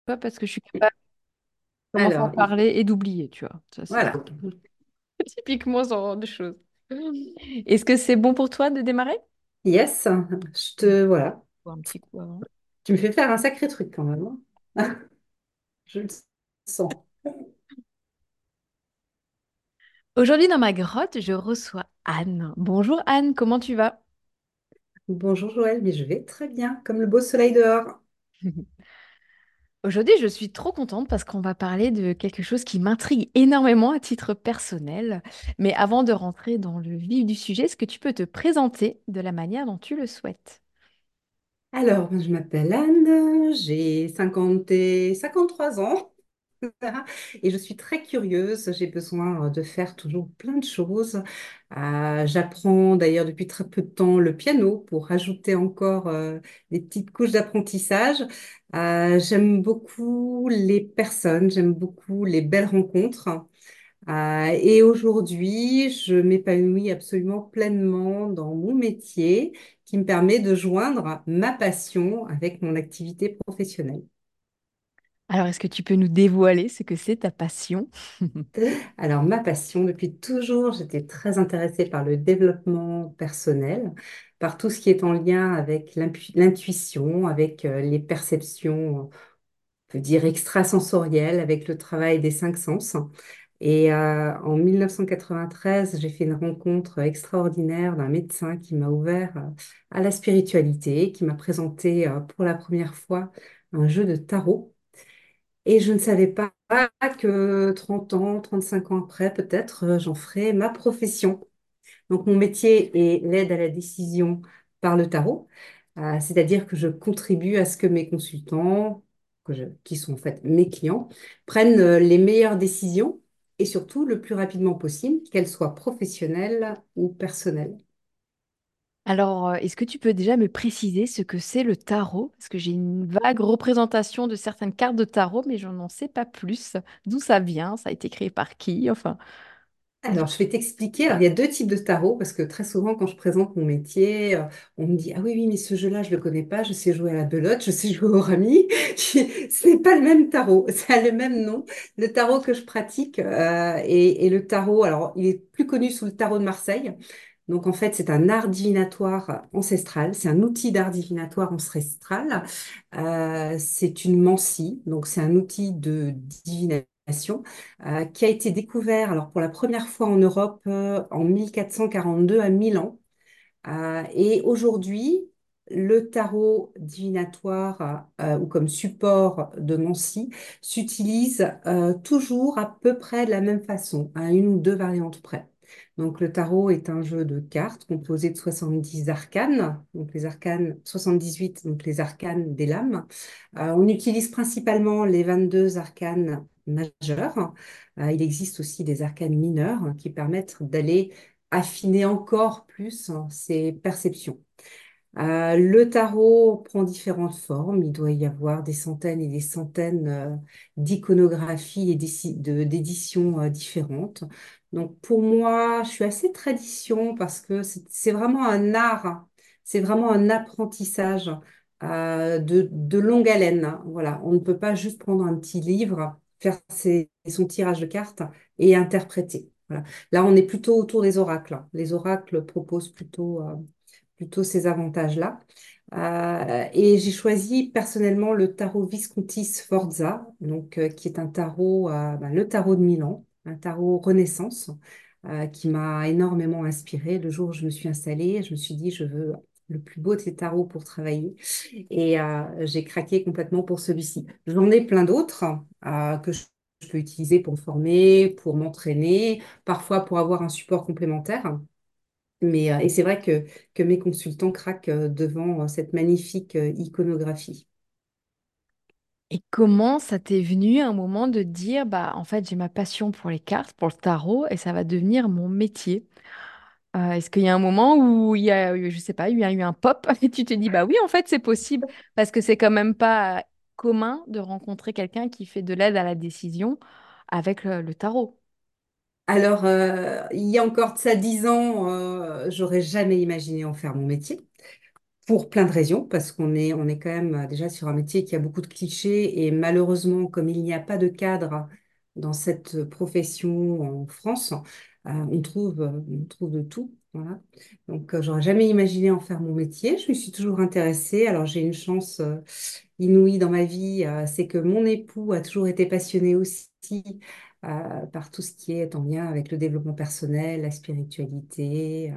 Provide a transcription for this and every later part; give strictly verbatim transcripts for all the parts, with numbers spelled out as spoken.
Pas parce que je suis capable de commencer à Alors, parler et d'oublier, tu vois. Ça, c'est voilà. typiquement ce genre de choses. Est-ce que c'est bon pour toi de démarrer? Yes, je te... Voilà. Ou un petit coup avant. Tu me fais faire un sacré truc quand même, hein. Je le sens. Aujourd'hui, dans ma grotte, je reçois Anne. Bonjour Anne, comment tu vas? Bonjour Joël, mais je vais très bien, comme le beau soleil dehors. Aujourd'hui, je suis trop contente parce qu'on va parler de quelque chose qui m'intrigue énormément à titre personnel. Mais avant de rentrer dans le vif du sujet, est-ce que tu peux te présenter de la manière dont tu le souhaites? Alors, je m'appelle Anne, j'ai cinquante et cinquante-trois ans. Et je suis très curieuse, j'ai besoin de faire toujours plein de choses. Euh, j'apprends d'ailleurs depuis très peu de temps le piano pour rajouter encore euh, des petites couches d'apprentissage. Euh, j'aime beaucoup les personnes, j'aime beaucoup les belles rencontres. Euh, et aujourd'hui, je m'épanouis absolument pleinement dans mon métier qui me permet de joindre ma passion avec mon activité professionnelle. Alors, est-ce que tu peux nous dévoiler ce que c'est ta passion? Alors, ma passion, depuis toujours, j'étais très intéressée par le développement personnel, par tout ce qui est en lien avec l'impu- l'intuition, avec euh, les perceptions, on peut dire extrasensorielles, avec le travail des cinq sens. Et euh, en mille neuf cent quatre-vingt-treize, j'ai fait une rencontre extraordinaire d'un médecin qui m'a ouvert euh, à la spiritualité, qui m'a présenté euh, pour la première fois un jeu de tarot. Et je ne savais pas que trente ans, trente-cinq ans après, peut-être, euh, j'en ferais ma profession. Donc, mon métier est l'aide à la décision par le tarot. Euh, c'est-à-dire que je contribue à ce que mes consultants, que je- qui sont en fait mes clients, prennent euh, les meilleures décisions et surtout le plus rapidement possible, qu'elles soient professionnelles ou personnelles. Alors, euh, est-ce que tu peux déjà me préciser ce que c'est le tarot? Parce que j'ai une vague représentation de certaines cartes de tarot, mais je n'en sais pas plus. D'où ça vient? Ça a été créé par qui? Enfin, dis- Alors, je vais t'expliquer. Alors, il y a deux types de tarot parce que très souvent, quand je présente mon métier, euh, on me dit, ah oui, oui, mais ce jeu-là, je ne le connais pas. Je sais jouer à la belote, je sais jouer au rami. Ce n'est pas le même tarot. Ça a le même nom. Le tarot que je pratique euh, et, et le tarot, alors, il est plus connu sous le tarot de Marseille. Donc, en fait, c'est un art divinatoire ancestral. C'est un outil d'art divinatoire ancestral. Euh, c'est une mancie. Donc, c'est un outil de divination euh, qui a été découvert alors pour la première fois en Europe euh, en mille quatre cent quarante-deux à Milan. Euh, et aujourd'hui, le tarot divinatoire euh, ou comme support de Mancy s'utilise euh, toujours à peu près de la même façon, à une ou deux variantes près. Donc le tarot est un jeu de cartes composé de soixante-dix arcanes, donc les arcanes soixante-dix-huit, donc les arcanes des lames. Euh, on utilise principalement les vingt-deux arcanes majeurs. Euh, il existe aussi des arcanes mineures hein, qui permettent d'aller affiner encore plus hein, ses perceptions. Euh, le tarot prend différentes formes. Il doit y avoir des centaines et des centaines euh, d'iconographies et d'éci- de- d'éditions euh, différentes. Donc pour moi, je suis assez tradition parce que c'est c'est vraiment un art, hein. C'est vraiment un apprentissage euh, de, de longue haleine, hein. Voilà, on ne peut pas juste prendre un petit livre, faire ses- son tirage de cartes et interpréter. Voilà. Là, on est plutôt autour des oracles, hein. Les oracles proposent plutôt euh, plutôt ces avantages-là. Euh, et j'ai choisi personnellement le tarot Visconti Sforza, donc, euh, qui est un tarot, euh, ben, le tarot de Milan, un tarot Renaissance, euh, qui m'a énormément inspirée. Le jour où je me suis installée, je me suis dit, je veux le plus beau de ces tarots pour travailler. Et euh, j'ai craqué complètement pour celui-ci. J'en ai plein d'autres euh, que je je peux utiliser pour me former, pour m'entraîner, parfois pour avoir un support complémentaire. Mais, euh, et c'est vrai que, que mes consultants craquent euh, devant euh, cette magnifique euh, iconographie. et comment ça t'est venu un moment de dire, bah, en fait, j'ai ma passion pour les cartes, pour le tarot, et ça va devenir mon métier? Euh, est-ce qu'il y a un moment où il y a, eu, je sais pas, il y a eu un pop et tu te dis, bah oui, en fait, c'est possible parce que c'est quand même pas euh, commun de rencontrer quelqu'un qui fait de l'aide à la décision avec le, le tarot. Alors, euh, il y a encore de ça dix ans, euh, j'aurais jamais imaginé en faire mon métier. pour plein de raisons, parce qu'on est, on est quand même euh, déjà sur un métier qui a beaucoup de clichés et malheureusement, comme il n'y a pas de cadre dans cette profession en France, euh, on trouve, euh, on trouve de tout. Voilà. Donc, euh, j'aurais jamais imaginé en faire mon métier. Je me suis toujours intéressée. Alors, j'ai une chance euh, inouïe dans ma vie, euh, c'est que mon époux a toujours été passionné aussi euh, par tout ce qui est en lien avec le développement personnel, la spiritualité. euh,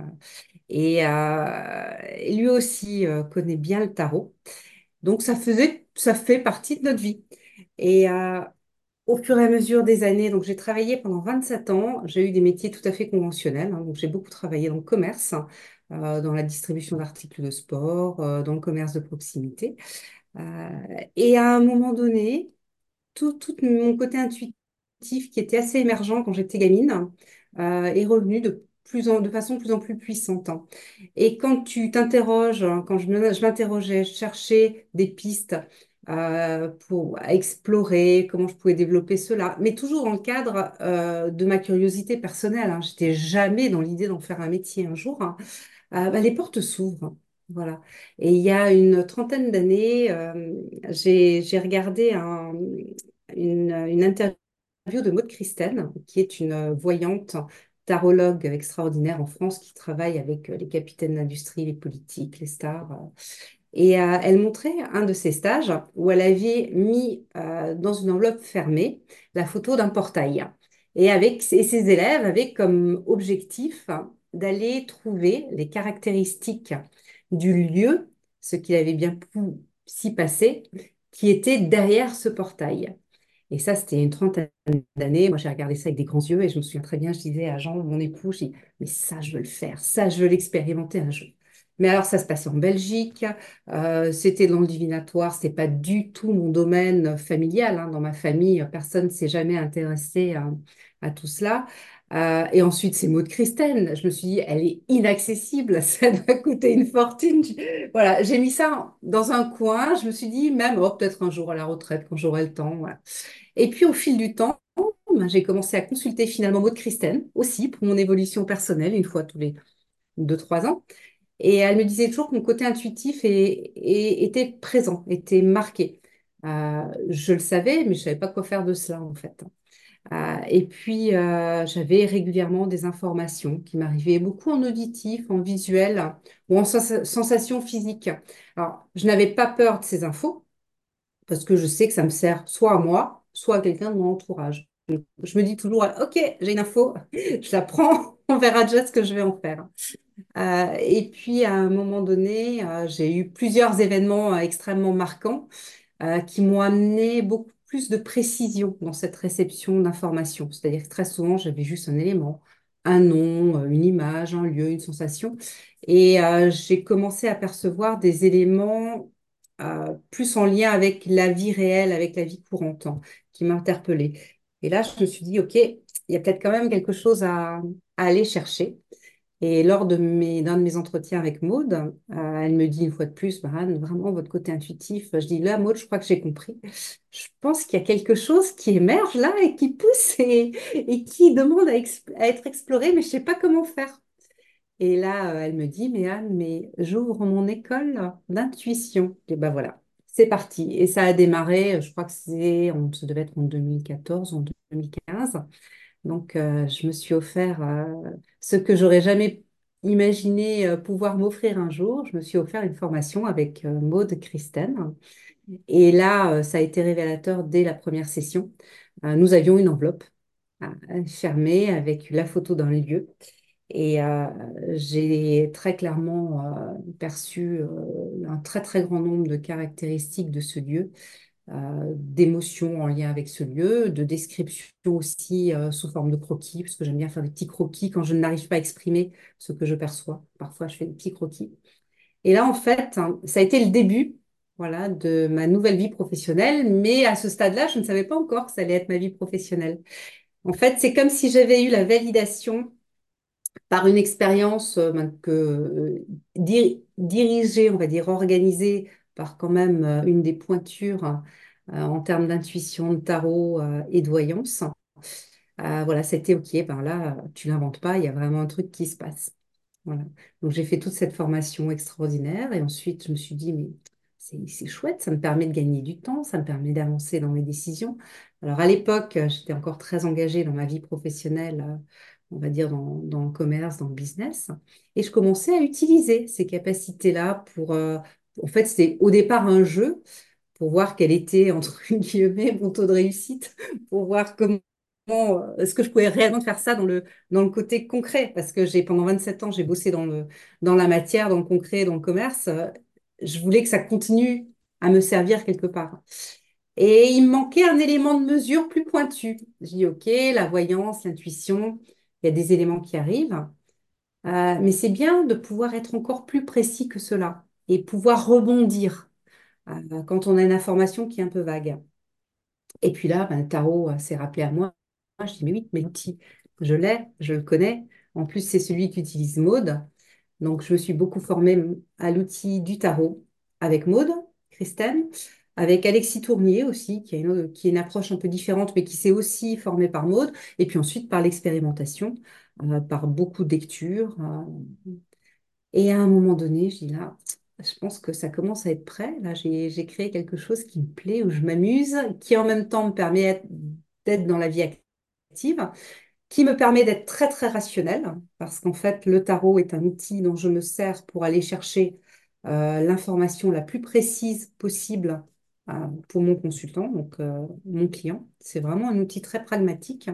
et, euh, et lui aussi euh, connaît bien le tarot. Donc ça faisait, ça fait partie de notre vie. Et euh, au fur et à mesure des années, donc j'ai travaillé pendant vingt-sept ans, j'ai eu des métiers tout à fait conventionnels. Hein. Donc j'ai beaucoup travaillé dans le commerce, euh, dans la distribution d'articles de sport, euh, dans le commerce de proximité. Euh, et à un moment donné, tout, tout mon côté intuitif qui était assez émergent quand j'étais gamine euh, est revenu de, plus en, de façon de plus en plus puissante. Hein. Et quand tu t'interroges, hein, quand je me- je m'interrogeais, je cherchais des pistes euh, pour explorer comment je pouvais développer cela, mais toujours dans le cadre euh, de ma curiosité personnelle. Hein. J'étais jamais dans l'idée d'en faire un métier un jour. Hein. Euh, bah, les portes s'ouvrent. Voilà. Et il y a une trentaine d'années, euh, j'ai, j'ai regardé un, une, une interview de Maud Christen, qui est une voyante tarologue extraordinaire en France qui travaille avec les capitaines d'industrie, les politiques, les stars. euh, et euh, elle montrait un de ses stages où elle avait mis euh, dans une enveloppe fermée la photo d'un portail. Et, avec, et ses élèves avaient comme objectif d'aller trouver les caractéristiques du lieu, ce qu'il avait bien pu s'y passer, qui était derrière ce portail. Et ça, c'était une trentaine d'années. Moi, j'ai regardé ça avec des grands yeux et je me souviens très bien, je disais à Jean, mon époux, je dis, mais ça, je veux le faire, ça, je veux l'expérimenter un jour. Mais alors, ça se passait en Belgique, euh, c'était dans le divinatoire, c'est pas du tout mon domaine familial. Hein. Dans ma famille, personne ne s'est jamais intéressé à, à tout cela. Euh, et ensuite, c'est Maud Christen. Je me suis dit, elle est inaccessible, ça doit coûter une fortune. Voilà, j'ai mis ça dans un coin. Je me suis dit, même, oh, peut-être un jour à la retraite, quand j'aurai le temps. Voilà. Et puis, au fil du temps, ben, j'ai commencé à consulter finalement Maud Christen aussi pour mon évolution personnelle, une fois tous les deux, trois ans. Et elle me disait toujours que mon côté intuitif est- est- était présent, était marqué. Euh, je le savais, mais je ne savais pas quoi faire de cela en fait. Euh, et puis, euh, j'avais régulièrement des informations qui m'arrivaient beaucoup en auditif, en visuel ou en sens- sensation physique. Alors, je n'avais pas peur de ces infos parce que je sais que ça me sert soit à moi, soit à quelqu'un de mon entourage. Donc, je me dis toujours, OK, j'ai une info, je la prends, on verra déjà ce que je vais en faire. Euh, et puis, à un moment donné, euh, j'ai eu plusieurs événements euh, extrêmement marquants euh, qui m'ont amené beaucoup plus de précision dans cette réception d'informations. C'est-à-dire que très souvent, j'avais juste un élément, un nom, euh, une image, un lieu, une sensation. Et euh, j'ai commencé à percevoir des éléments euh, plus en lien avec la vie réelle, avec la vie courante, hein, qui m'interpellaient. Et là, je me suis dit, OK, il y a peut-être quand même quelque chose à, à aller chercher. Et lors de mes, d'un de mes entretiens avec Maude, euh, elle me dit une fois de plus, bah, Anne, vraiment votre côté intuitif. Je dis, là, Maude, je crois que j'ai compris. Je pense qu'il y a quelque chose qui émerge là et qui pousse et, et qui demande à, ex- à être exploré, mais je ne sais pas comment faire. Et là, euh, elle me dit, mais Anne, mais j'ouvre mon école d'intuition. Et ben voilà, c'est parti. Et ça a démarré, je crois que c'est, on, ça devait être en deux mille quatorze, en deux mille quinze. Donc, euh, je me suis offert euh, ce que j'aurais jamais imaginé euh, pouvoir m'offrir un jour. Je me suis offert une formation avec euh, Maude Christen. Et là, euh, ça a été révélateur dès la première session. Euh, nous avions une enveloppe euh, fermée avec la photo d'un lieu. Et euh, j'ai très clairement euh, perçu euh, un très, très grand nombre de caractéristiques de ce lieu euh, d'émotions en lien avec ce lieu, de description aussi euh, sous forme de croquis, parce que j'aime bien faire des petits croquis quand je n'arrive pas à exprimer ce que je perçois. Parfois, je fais des petits croquis. Et là, en fait, hein, ça a été le début, voilà, de ma nouvelle vie professionnelle, mais à ce stade-là, je ne savais pas encore que ça allait être ma vie professionnelle. En fait, c'est comme si j'avais eu la validation par une expérience euh, ben, que, euh, dir- dirigée, on va dire, organisée par quand même euh, une des pointures euh, en termes d'intuition, de tarot euh, et de voyance. Euh, voilà, c'était OK, ben là, tu l'inventes pas, il y a vraiment un truc qui se passe. Voilà. Donc j'ai fait toute cette formation extraordinaire et ensuite je me suis dit, mais c'est c'est chouette, ça me permet de gagner du temps, ça me permet d'avancer dans mes décisions. Alors à l'époque, euh, j'étais encore très engagée dans ma vie professionnelle, euh, on va dire dans, dans le commerce, dans le business, et je commençais à utiliser ces capacités-là pour, euh, en fait, c'était au départ un jeu pour voir quel était, entre guillemets, mon taux de réussite, pour voir comment, euh, est-ce que je pouvais réellement faire ça dans le, dans le côté concret, parce que j'ai, pendant vingt-sept ans, j'ai bossé dans le, dans la matière, dans le concret, dans le commerce. Euh, Je voulais que ça continue à me servir quelque part. Et il me manquait un élément de mesure plus pointu. J'ai dit, OK, la voyance, l'intuition, il y a des éléments qui arrivent. Euh, mais c'est bien de pouvoir être encore plus précis que cela et pouvoir rebondir euh, quand on a une information qui est un peu vague. Et puis là, ben, le tarot euh, s'est rappelé à moi. Je dis, mais oui, mais l'outil, je l'ai, je le connais. En plus, c'est celui qu'utilise Maude. Donc, je me suis beaucoup formée à l'outil du tarot avec Maude, Christine, avec Alexis Tournier aussi, qui a une, autre- qui est une approche un peu différente, mais qui s'est aussi formée par Maude. Et puis ensuite, par l'expérimentation, euh, par beaucoup de lectures. euh, et à un moment donné, je dis là, je pense que ça commence à être prêt. Là, j'ai, j'ai créé quelque chose qui me plaît, où je m'amuse, qui en même temps me permet d'être dans la vie active, qui me permet d'être très, très rationnelle, parce qu'en fait, le tarot est un outil dont je me sers pour aller chercher euh, l'information la plus précise possible euh, pour mon consultant, donc euh, mon client. C'est vraiment un outil très pragmatique.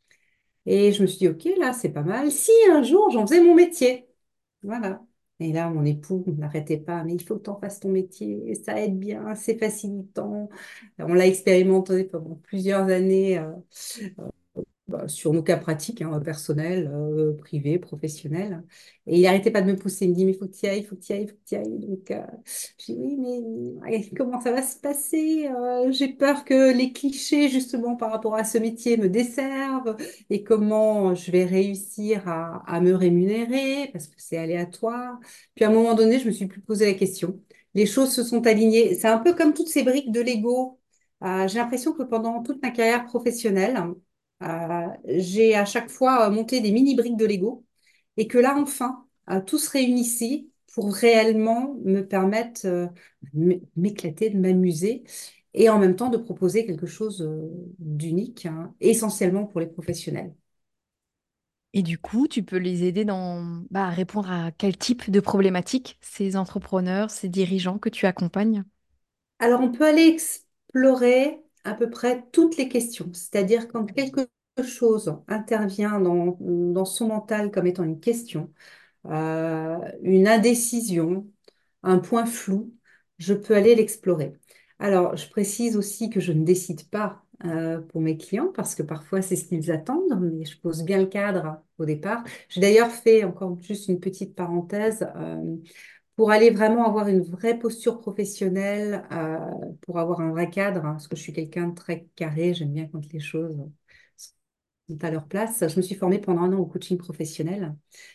Et je me suis dit, OK, là, c'est pas mal. Si un jour, j'en faisais mon métier. Voilà. Et là, mon époux n'arrêtait pas, mais il faut que tu en fasses ton métier, ça aide bien, c'est facilitant. On l'a expérimenté pendant plusieurs années euh, bah, sur nos cas pratiques, hein, personnels, euh, privés, professionnels. Et il n'arrêtait pas de me pousser, il me dit, mais il faut que tu y ailles, il faut que tu y ailles, il faut que tu y ailles. Donc, euh, je dis, oui, mais ouais, comment ça va se passer? Euh, j'ai peur que les clichés, justement, par rapport à ce métier me desservent et comment je vais réussir à, à me rémunérer parce que c'est aléatoire. Puis à un moment donné, je me suis plus posé la question. Les choses se sont alignées. C'est un peu comme toutes ces briques de Lego. Euh, j'ai l'impression que pendant toute ma carrière professionnelle, euh, j'ai à chaque fois euh, monté des mini briques de Lego et que là, enfin, euh, tout se réunissait pour réellement me permettre euh, de m- m'éclater, de m'amuser et en même temps de proposer quelque chose euh, d'unique, hein, essentiellement pour les professionnels. Et du coup, tu peux les aider dans, bah, à répondre à quel type de problématiques ces entrepreneurs, ces dirigeants que tu accompagnes? Alors, on peut aller explorer à peu près toutes les questions, c'est-à-dire quand quelque chose intervient dans, dans son mental comme étant une question, euh, une indécision, un point flou, je peux aller l'explorer. Alors, je précise aussi que je ne décide pas euh, pour mes clients parce que parfois c'est ce qu'ils attendent, mais je pose bien le cadre au départ. J'ai d'ailleurs fait encore juste une petite parenthèse euh, pour aller vraiment avoir une vraie posture professionnelle, euh, pour avoir un vrai cadre, hein, parce que je suis quelqu'un de très carré, j'aime bien quand les choses sont à leur place. Je me suis formée pendant un an au coaching professionnel.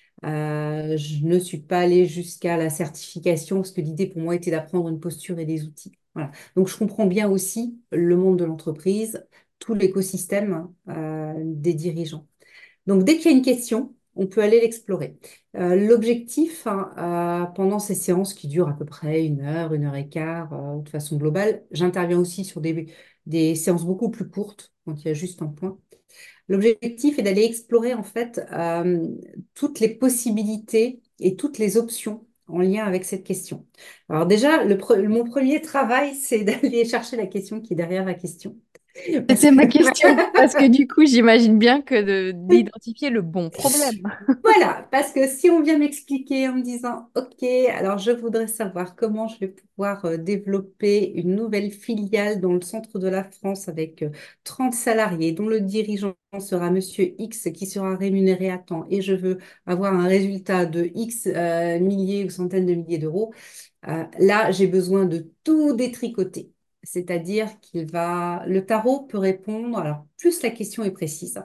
Euh, je ne suis pas allée jusqu'à la certification parce que l'idée pour moi était d'apprendre une posture et des outils. Voilà. Donc je comprends bien aussi le monde de l'entreprise, tout l'écosystème euh, des dirigeants. Donc dès qu'il y a une question, on peut aller l'explorer. Euh, l'objectif, hein, euh, pendant ces séances qui durent à peu près une heure, une heure et quart, euh, de façon globale, j'interviens aussi sur des, des séances beaucoup plus courtes, quand il y a juste un point. L'objectif est d'aller explorer en fait euh, toutes les possibilités et toutes les options en lien avec cette question. Alors déjà, le pre- mon premier travail, c'est d'aller chercher la question qui est derrière la question. Parce C'était que ma question, parce que du coup, j'imagine bien que de- d'identifier le bon problème. voilà, parce que si on vient m'expliquer en me disant, OK, alors je voudrais savoir comment je vais pouvoir euh, développer une nouvelle filiale dans le centre de la France avec euh, trente salariés, dont le dirigeant sera Monsieur X qui sera rémunéré à temps et je veux avoir un résultat de X euh, milliers ou centaines de milliers d'euros, euh, là, j'ai besoin de tout détricoter. C'est-à-dire qu'il va, le tarot peut répondre, alors plus la question est précise,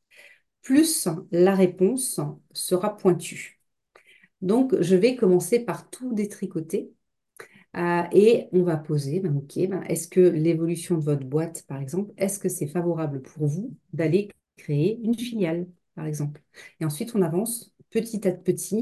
plus la réponse sera pointue. Donc, je vais commencer par tout détricoter euh, et on va poser, ben, ok, ben, est-ce que l'évolution de votre boîte, par exemple, est-ce que c'est favorable pour vous d'aller créer une filiale, par exemple? Et ensuite, on avance petit à petit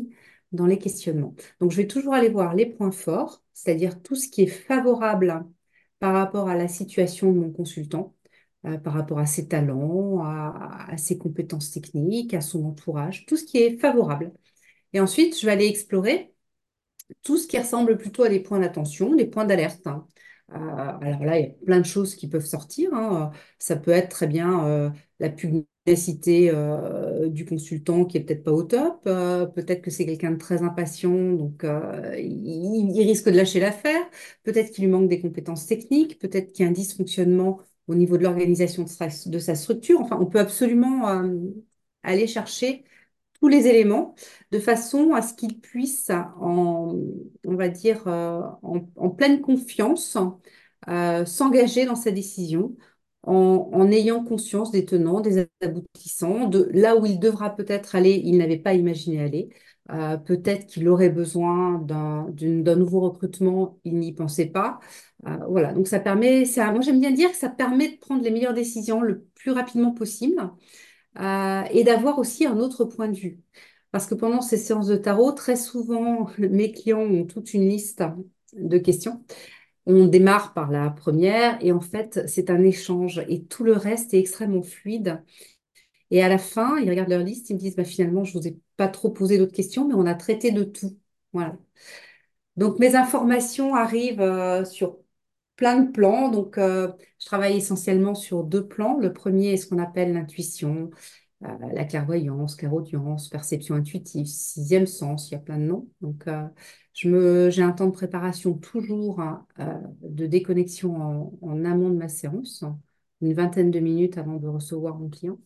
dans les questionnements. Donc, je vais toujours aller voir les points forts, c'est-à-dire tout ce qui est favorable par rapport à la situation de mon consultant, euh, par rapport à ses talents, à, à ses compétences techniques, à son entourage, tout ce qui est favorable. Et ensuite, je vais aller explorer tout ce qui ressemble plutôt à des points d'attention, des points d'alerte, hein. Euh, alors là, il y a plein de choses qui peuvent sortir, hein. Ça peut être très bien euh, la pugnacité euh, du consultant qui est peut-être pas au top. Euh, peut-être que c'est quelqu'un de très impatient, donc euh, il, il risque de lâcher l'affaire. Peut-être qu'il lui manque des compétences techniques. Peut-être qu'il y a un dysfonctionnement au niveau de l'organisation de sa, de sa structure. Enfin, on peut absolument euh, aller chercher tous les éléments de façon à ce qu'il puisse, en, on va dire, euh, en, en pleine confiance, euh, s'engager dans sa décision en, en ayant conscience des tenants, des aboutissants, de là où il devra peut-être aller, il n'avait pas imaginé aller. Euh, peut-être qu'il aurait besoin d'un d'une- d'un nouveau recrutement, il n'y pensait pas. Euh, voilà, donc ça permet, ça, moi j'aime bien dire que ça permet de prendre les meilleures décisions le plus rapidement possible euh, et d'avoir aussi un autre point de vue. Parce que pendant ces séances de tarot, très souvent, mes clients ont toute une liste de questions. On démarre par la première et en fait, c'est un échange et tout le reste est extrêmement fluide. Et à la fin, ils regardent leur liste, ils me disent, bah, finalement, je ne vous ai pas trop posé d'autres questions, mais on a traité de tout. Voilà. Donc, mes informations arrivent euh, sur plein de plans. Donc, euh, je travaille essentiellement sur deux plans. Le premier est ce qu'on appelle l'intuition, euh, la clairvoyance, clairaudience, perception intuitive, sixième sens, il y a plein de noms. Donc, euh, je me, j'ai un temps de préparation toujours, hein, euh, de déconnexion en, en amont de ma séance, une vingtaine de minutes avant de recevoir mon client,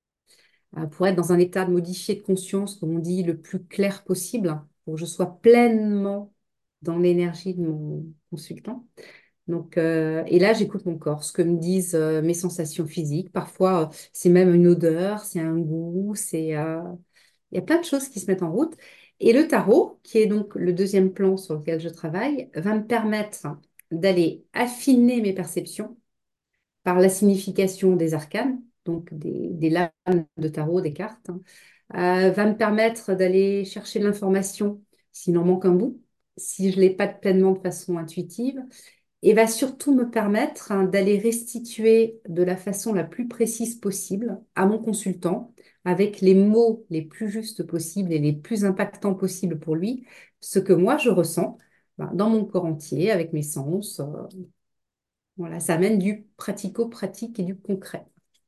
euh, pour être dans un état de modifié de conscience, comme on dit, le plus clair possible, pour que je sois pleinement dans l'énergie de mon consultant. Donc, euh, et là, j'écoute mon corps, ce que me disent euh, mes sensations physiques. Parfois, euh, c'est même une odeur, c'est un goût, c'est, euh, il y a plein de choses qui se mettent en route. Et le tarot, qui est donc le deuxième plan sur lequel je travaille, va me permettre d'aller affiner mes perceptions par la signification des arcanes, donc des, des lames de tarot, des cartes, hein, euh, va me permettre d'aller chercher l'information s'il en manque un bout, si je ne l'ai pas pleinement de façon intuitive, et va surtout me permettre, hein, d'aller restituer de la façon la plus précise possible à mon consultant, avec les mots les plus justes possibles et les plus impactants possibles pour lui, ce que moi je ressens ben, dans mon corps entier, avec mes sens. Euh, voilà, ça amène du pratico-pratique et du concret.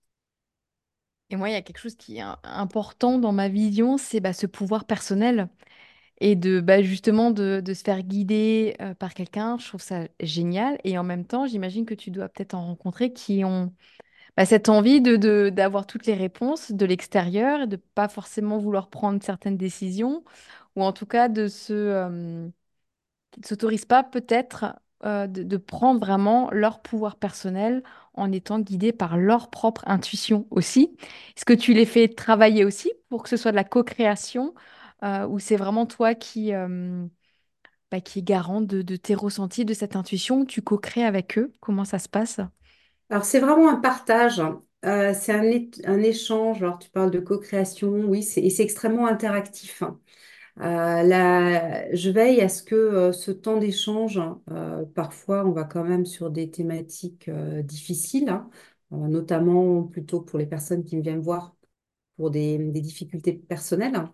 Et moi, il y a quelque chose qui est im- important dans ma vision, c'est bah, ce pouvoir personnel et de bah, justement de, de se faire guider euh, par quelqu'un. Je trouve ça génial. Et en même temps, j'imagine que tu dois peut-être en rencontrer qui ont bah, cette envie de, de- d'avoir toutes les réponses de l'extérieur et de pas forcément vouloir prendre certaines décisions ou en tout cas de se, euh, qui ne s'autorisent pas peut-être euh, de, de prendre vraiment leur pouvoir personnel en étant guidés par leur propre intuition aussi. Est-ce que tu les fais travailler aussi pour que ce soit de la co-création euh, ou c'est vraiment toi qui, euh, bah, qui est garant de, de tes ressentis, de cette intuition, tu co-crées avec eux? Comment ça se passe? Alors, c'est vraiment un partage, hein. Euh, c'est un, é- un échange. Alors, tu parles de co-création, oui, c'est, et c'est extrêmement interactif, hein. Euh, là, je veille à ce que euh, ce temps d'échange, euh, parfois on va quand même sur des thématiques euh, difficiles, hein, euh, notamment plutôt pour les personnes qui me viennent voir pour des, des difficultés personnelles, hein.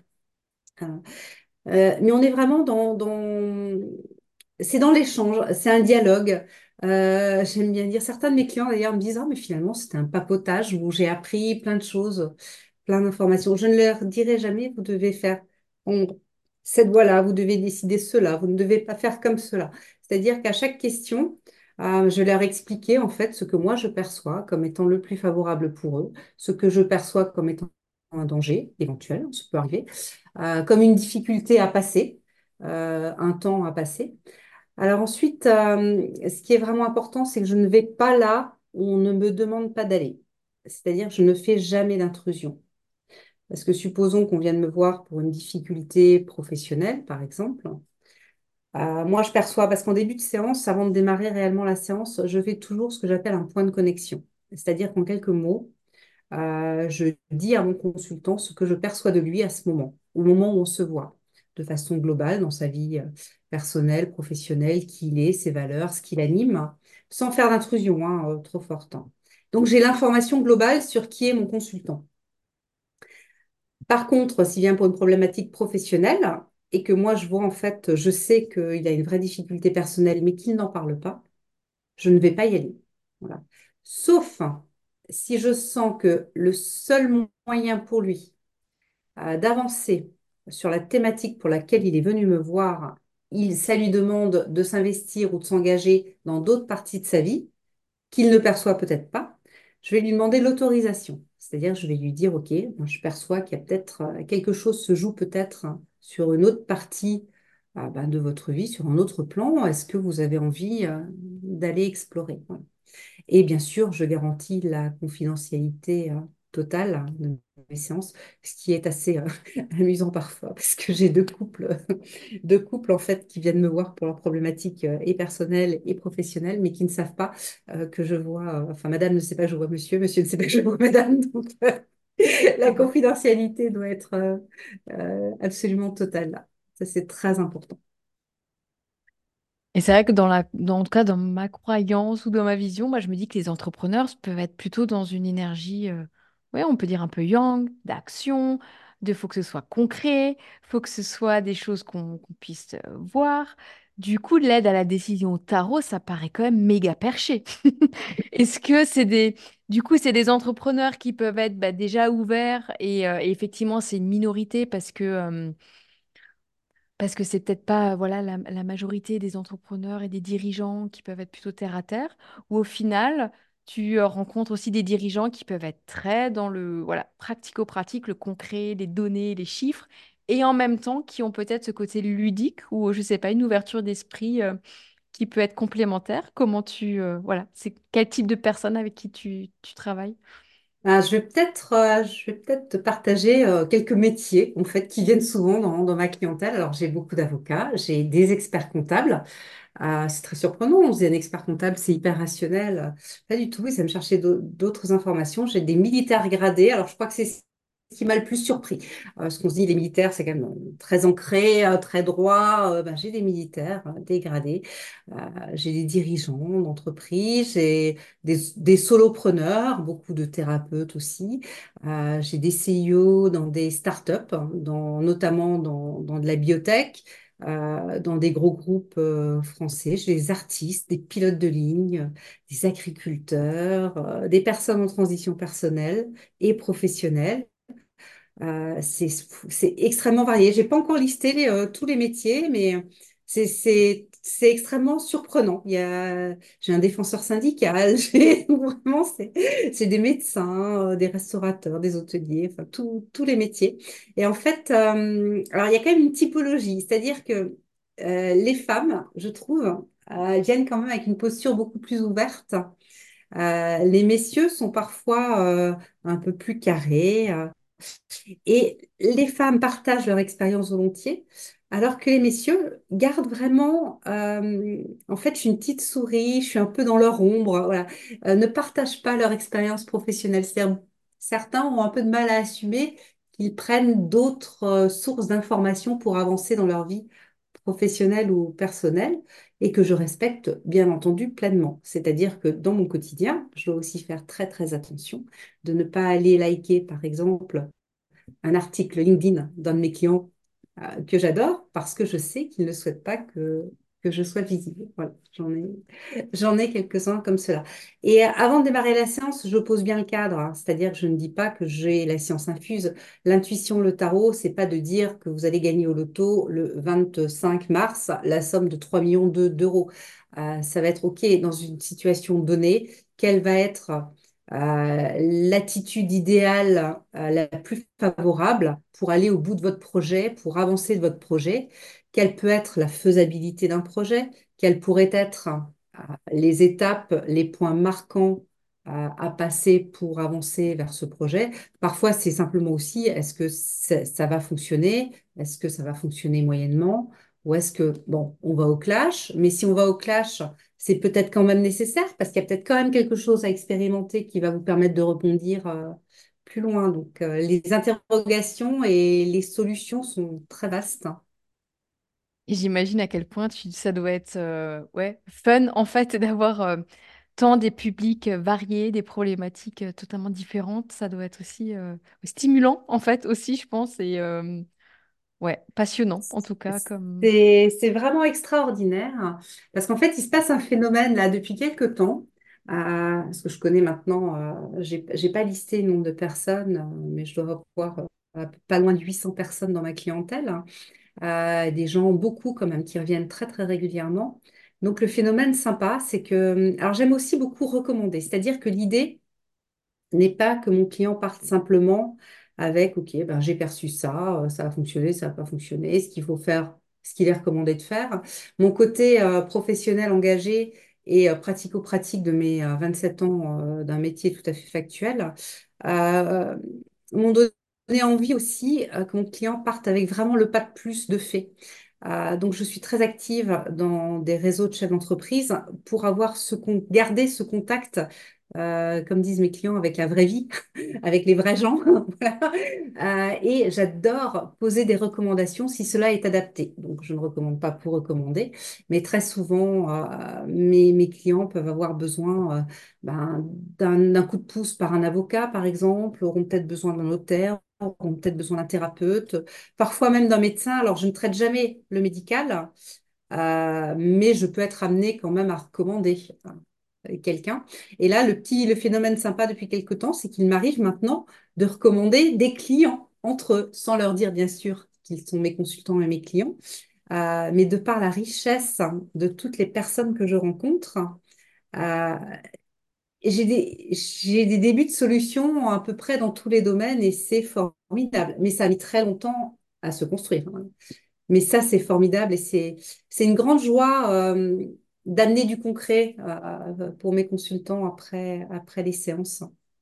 Euh, mais on est vraiment dans, dans... C'est dans l'échange, c'est un dialogue. Euh, j'aime bien dire, certains de mes clients d'ailleurs me disent, ah, mais finalement c'était un papotage où j'ai appris plein de choses, plein d'informations. Je ne leur dirai jamais, vous devez faire on- cette voie-là, vous devez décider cela, vous ne devez pas faire comme cela. C'est-à-dire qu'à chaque question, euh, je leur expliquais en fait ce que moi je perçois comme étant le plus favorable pour eux, ce que je perçois comme étant un danger éventuel, ça peut arriver, euh, comme une difficulté à passer, euh, un temps à passer. Alors ensuite, euh, ce qui est vraiment important, c'est que je ne vais pas là où on ne me demande pas d'aller. C'est-à-dire que je ne fais jamais d'intrusion. Parce que supposons qu'on vienne me voir pour une difficulté professionnelle, par exemple. Euh, moi, je perçois, parce qu'en début de séance, avant de démarrer réellement la séance, je fais toujours ce que j'appelle un point de connexion. C'est-à-dire qu'en quelques mots, euh, je dis à mon consultant ce que je perçois de lui à ce moment, au moment où on se voit. de façon globale dans sa vie euh, personnelle, professionnelle, qui il est, ses valeurs, ce qui l'anime, sans faire d'intrusion hein, euh, trop forte, hein. Donc, j'ai l'information globale sur qui est mon consultant. Par contre, s'il vient pour une problématique professionnelle et que moi, je vois en fait, je sais qu'il a une vraie difficulté personnelle, mais qu'il n'en parle pas, je ne vais pas y aller. Voilà. Sauf si je sens que le seul moyen pour lui euh, d'avancer sur la thématique pour laquelle il est venu me voir, il, ça lui demande de s'investir ou de s'engager dans d'autres parties de sa vie, qu'il ne perçoit peut-être pas, je vais lui demander l'autorisation. C'est-à-dire, je vais lui dire, OK, moi, je perçois qu'il y a peut-être euh, quelque chose se joue peut-être hein, sur une autre partie euh, ben, de votre vie, sur un autre plan. Est-ce que vous avez envie euh, d'aller explorer? Voilà. Et bien sûr, je garantis la confidentialité euh, totale hein, de mes séances, ce qui est assez euh, amusant parfois, parce que j'ai deux couples, deux couples en fait qui viennent me voir pour leurs problématiques euh, et personnelles et professionnelles, mais qui ne savent pas euh, que je vois, euh, enfin madame ne sait pas que je vois monsieur, monsieur ne sait pas que je vois madame, donc euh, la confidentialité doit être euh, euh, absolument totale là. Ça, c'est très important. Et c'est vrai que dans la, dans, en tout cas, dans ma croyance ou dans ma vision, moi, je me dis que les entrepreneurs peuvent être plutôt dans une énergie, euh, ouais, on peut dire un peu yang, d'action, de faut que ce soit concret, faut que ce soit des choses qu'on qu'on puisse euh, voir. Du coup, l'aide à la décision au tarot, ça paraît quand même méga perché. Est-ce que c'est des, du coup, c'est des entrepreneurs qui peuvent être bah, déjà ouverts et, euh, et effectivement, c'est une minorité parce que euh, parce que c'est peut-être pas voilà la, la majorité des entrepreneurs et des dirigeants qui peuvent être plutôt terre à terre, ou au final, tu euh, rencontres aussi des dirigeants qui peuvent être très dans le voilà pratico-pratique, le concret, les données, les chiffres, et en même temps qui ont peut-être ce côté ludique ou je sais pas une ouverture d'esprit euh, qui peut être complémentaire. Comment tu euh, voilà, c'est quel type de personne avec qui tu, tu travailles? Ah, je vais peut-être euh, je vais peut-être te partager euh, quelques métiers en fait qui viennent souvent dans, dans ma clientèle. Alors j'ai beaucoup d'avocats, j'ai des experts comptables. Euh, c'est très surprenant. On se dit un expert comptable, c'est hyper rationnel. Pas du tout. Oui, ça me cherchait d'au- d'autres informations. J'ai des militaires gradés. Alors je crois que c'est ce qui m'a le plus surpris. Euh, ce qu'on se dit, les militaires, c'est quand même euh, très ancré, euh, très droit. Euh, ben, j'ai des militaires euh, dégradés. Euh, j'ai des dirigeants d'entreprise. J'ai des, des solopreneurs, beaucoup de thérapeutes aussi. Euh, j'ai des C E O dans des startups, hein, dans, notamment dans, dans de la biotech, euh, dans des gros groupes euh, français. J'ai des artistes, des pilotes de ligne, euh, des agriculteurs, euh, des personnes en transition personnelle et professionnelle. Euh, c'est, c'est extrêmement varié. J'ai pas encore listé les, euh, tous les métiers, mais c'est, c'est, c'est extrêmement surprenant. Il y a, j'ai un défenseur syndical, j'ai, vraiment, c'est, c'est des médecins, euh, des restaurateurs, des hôteliers, enfin, tous tous les métiers. Et en fait, euh, alors il y a quand même une typologie, c'est-à-dire que euh, les femmes, je trouve, euh, viennent quand même avec une posture beaucoup plus ouverte. Euh, les messieurs sont parfois euh, un peu plus carrés. euh, et les femmes partagent leur expérience volontiers, alors que les messieurs gardent vraiment, euh, en fait, je suis une petite souris, je suis un peu dans leur ombre, voilà, Euh, ne partagent pas leur expérience professionnelle. C'est-à-dire, certains ont un peu de mal à assumer qu'ils prennent d'autres euh, sources d'informations pour avancer dans leur vie professionnelle ou personnelle, et que je respecte bien entendu pleinement. C'est-à-dire que dans mon quotidien, je dois aussi faire très très attention de ne pas aller liker, par exemple, un article LinkedIn d'un de mes clients euh, que j'adore parce que je sais qu'il ne souhaite pas que, que je sois visible. Voilà, j'en ai, j'en ai quelques-uns comme cela. Et euh, avant de démarrer la séance, je pose bien le cadre, hein. C'est-à-dire que je ne dis pas que j'ai la science infuse. L'intuition, le tarot, c'est pas de dire que vous allez gagner au loto le vingt-cinq mars la somme de trois millions de- d'euros. Euh, ça va être OK dans une situation donnée. Quelle va être euh, l'attitude idéale, euh, la plus favorable pour aller au bout de votre projet, pour avancer de votre projet, quelle peut être la faisabilité d'un projet, quelles pourraient être euh, les étapes, les points marquants euh, à passer pour avancer vers ce projet. Parfois, c'est simplement aussi, est-ce que ça, ça va fonctionner? Est-ce que ça va fonctionner moyennement? Ou est-ce que, bon, on va au clash, mais si on va au clash, c'est peut-être quand même nécessaire parce qu'il y a peut-être quand même quelque chose à expérimenter qui va vous permettre de rebondir euh, plus loin. Donc, euh, les interrogations et les solutions sont très vastes, hein. Et j'imagine à quel point tu, ça doit être euh, ouais, fun en fait d'avoir euh, tant des publics euh, variés, des problématiques euh, totalement différentes. Ça doit être aussi euh, stimulant en fait aussi, je pense, et euh, ouais, passionnant en tout cas comme. C'est, c'est vraiment extraordinaire parce qu'en fait, il se passe un phénomène là depuis quelques temps. Euh, parce que je connais maintenant, euh, j'ai, j'ai pas listé le nombre de personnes, euh, mais je dois avoir euh, pas loin de huit cents personnes dans ma clientèle. Euh, des gens, beaucoup quand même, qui reviennent très très régulièrement. Donc le phénomène sympa, c'est que, alors j'aime aussi beaucoup recommander, c'est-à-dire que l'idée n'est pas que mon client parte simplement avec, OK, ben, j'ai perçu ça, euh, ça a fonctionné, ça n'a pas fonctionné, ce qu'il faut faire, ce qu'il est recommandé de faire. Mon côté euh, professionnel engagé et euh, pratico-pratique de mes euh, vingt-sept ans euh, d'un métier tout à fait factuel euh, m'ont donné envie aussi euh, que mon client parte avec vraiment le pas de plus de fait. Euh, donc, je suis très active dans des réseaux de chefs d'entreprise pour avoir ce con- garder ce contact, euh, comme disent mes clients, avec la vraie vie, avec les vrais gens. Voilà. Euh, et j'adore poser des recommandations si cela est adapté. Donc, je ne recommande pas pour recommander, mais très souvent, euh, mes, mes clients peuvent avoir besoin euh, ben, d'un d'un coup de pouce par un avocat, par exemple, auront peut-être besoin d'un notaire, auront peut-être besoin d'un thérapeute, parfois même d'un médecin. Alors, je ne traite jamais le médical, euh, mais je peux être amenée quand même à recommander euh, quelqu'un. Et là, le petit, le phénomène sympa depuis quelque temps, c'est qu'il m'arrive maintenant de recommander des clients entre eux, sans leur dire bien sûr qu'ils sont mes consultants et mes clients, euh, mais de par la richesse de toutes les personnes que je rencontre. euh, j'ai des, j'ai des débuts de solutions à peu près dans tous les domaines et c'est formidable. Mais ça a mis très longtemps à se construire, hein. Mais ça, c'est formidable et c'est, c'est une grande joie euh, d'amener du concret euh, pour mes consultants après, après les séances.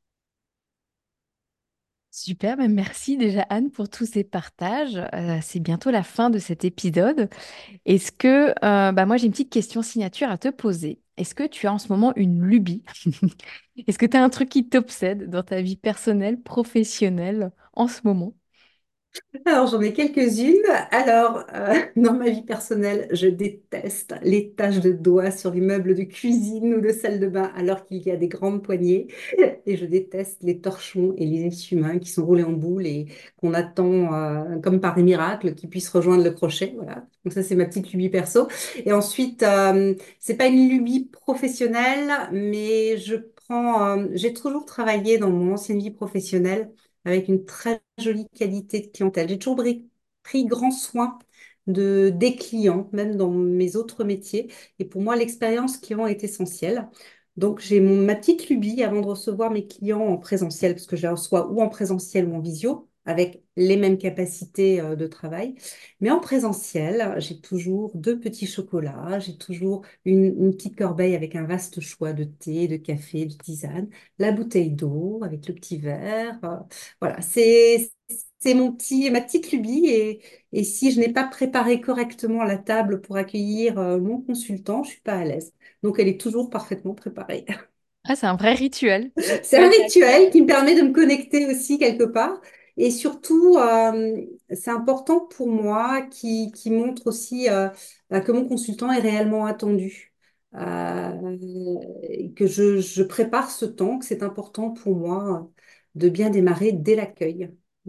Super, ben merci déjà Anne pour tous ces partages. Euh, c'est bientôt la fin de cet épisode. Est-ce que, euh, bah moi j'ai une petite question signature à te poser. Est-ce que tu as en ce moment une lubie? Est-ce que tu as un truc qui t'obsède dans ta vie personnelle, professionnelle en ce moment? Alors, j'en ai quelques-unes. Alors, euh, dans ma vie personnelle, je déteste les taches de doigts sur les meubles de cuisine ou de salle de bain, alors qu'il y a des grandes poignées. Et je déteste les torchons et les essuie-mains qui sont roulés en boule et qu'on attend, euh, comme par miracle, qu'ils puissent rejoindre le crochet. Voilà. Donc, ça, c'est ma petite lubie perso. Et ensuite, euh, c'est pas une lubie professionnelle, mais je prends, euh, j'ai toujours travaillé dans mon ancienne vie professionnelle avec une très jolie qualité de clientèle. J'ai toujours pris, pris grand soin de, des clients, même dans mes autres métiers. Et pour moi, l'expérience client est essentielle. Donc, j'ai mon, ma petite lubie avant de recevoir mes clients en présentiel, parce que je les reçois ou en présentiel ou en visio, avec les mêmes capacités euh, de travail. Mais en présentiel, j'ai toujours deux petits chocolats, j'ai toujours une, une petite corbeille avec un vaste choix de thé, de café, de tisane, la bouteille d'eau avec le petit verre. euh, voilà, c'est c'est mon petit, ma petite lubie. Et, et si je n'ai pas préparé correctement la table pour accueillir euh, mon consultant, je suis pas à l'aise. Donc, elle est toujours parfaitement préparée. Ah, c'est un vrai rituel. C'est un rituel qui me permet de me connecter aussi quelque part. Et surtout, euh, c'est important pour moi qui, qui montre aussi euh, bah, que mon consultant est réellement attendu. Euh, et que je, je prépare ce temps, que c'est important pour moi de bien démarrer dès l'accueil.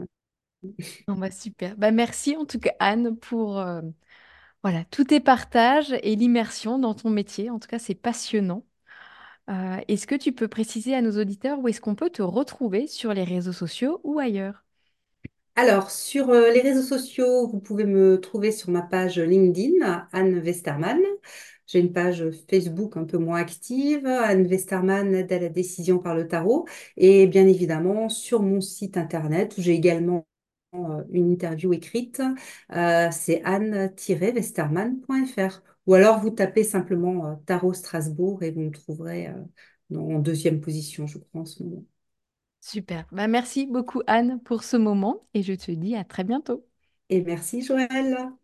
Bon, bah, super. Bah, merci en tout cas Anne pour euh, voilà, tous tes partages et l'immersion dans ton métier. En tout cas, c'est passionnant. Euh, est-ce que tu peux préciser à nos auditeurs où est-ce qu'on peut te retrouver sur les réseaux sociaux ou ailleurs? Alors, sur euh, les réseaux sociaux, vous pouvez me trouver sur ma page LinkedIn, Anne Westermann. J'ai une page Facebook un peu moins active, Anne Westermann, aide à la décision par le tarot. Et bien évidemment, sur mon site internet, où j'ai également euh, une interview écrite, euh, c'est anne-westermann point fr. Ou alors, vous tapez simplement euh, Tarot Strasbourg et vous me trouverez euh, dans- en deuxième position, je crois, en ce moment. Super. Bah, merci beaucoup Anne pour ce moment et je te dis à très bientôt. Et merci, Joël.